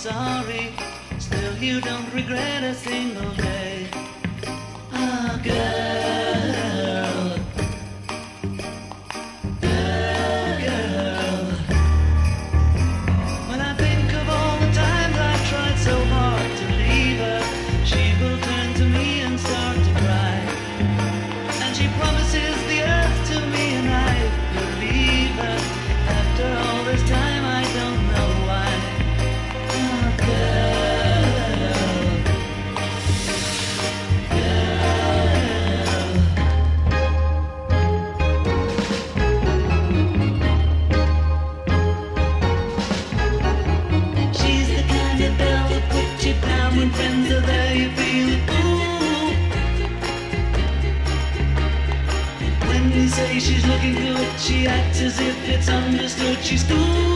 sorry. Still, you don't regret a single day. Ah, girl. Girl. When I think of all the times I tried so hard to leave her, she will turn to me and start to cry. And she promises the earth to me and I believe her. After all this time I don't know why. Oh, girl. Girl. She's the kind of girl that puts you down when friends are there, you feel it. Ooh. When you say she's looking good, she acts as if it's understood. She's cool.